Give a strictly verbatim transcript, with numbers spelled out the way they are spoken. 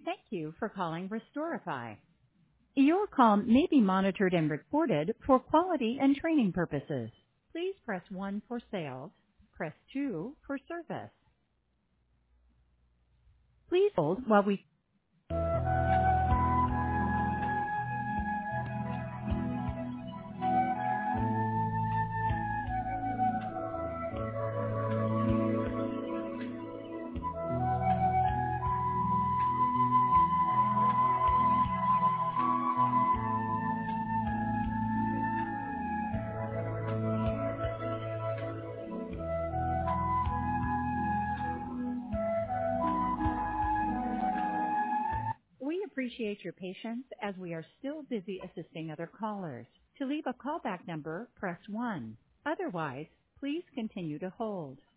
Thank you for calling Restorify. Your call may be monitored and recorded for quality and training purposes. Please press one for sales. Press two for service. Please hold while we we appreciate your patience as we are still busy assisting other callers. To leave a callback number, press one. Otherwise, please continue to hold.